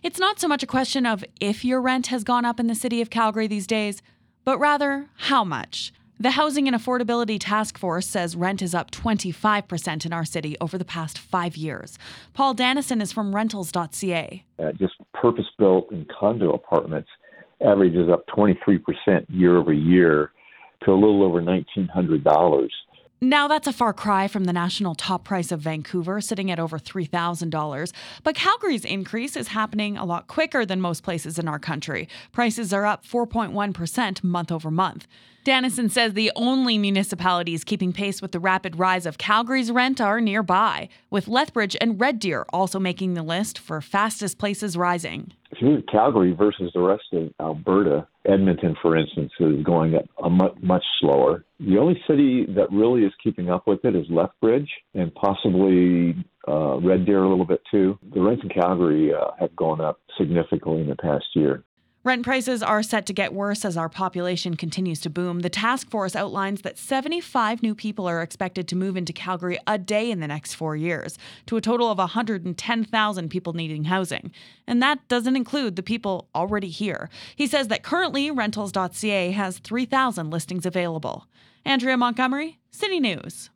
It's not so much a question of if your rent has gone up in the city of Calgary these days, but rather how much. The Housing and Affordability Task Force says rent is up 25% in our city over the past 5 years. Paul Dannison is from rentals.ca. Just purpose-built and condo apartments averages up 23% year over year to a little over $1,900. Now, that's a far cry from the national top price of Vancouver, sitting at over $3,000. But Calgary's increase is happening a lot quicker than most places in our country. Prices are up 4.1% month over month. Dannison says the only municipalities keeping pace with the rapid rise of Calgary's rent are nearby, with Lethbridge and Red Deer also making the list for fastest places rising. If you look at Calgary versus the rest of Alberta, Edmonton, for instance, is going at a much slower. The only city that really is keeping up with it is Lethbridge and possibly Red Deer a little bit too. The rents in Calgary have gone up significantly in the past year. Rent prices are set to get worse as our population continues to boom. The task force outlines that 75 new people are expected to move into Calgary a day in the next 4 years, to a total of 110,000 people needing housing. And that doesn't include the people already here. He says that currently Rentals.ca has 3,000 listings available. Andrea Montgomery, City News.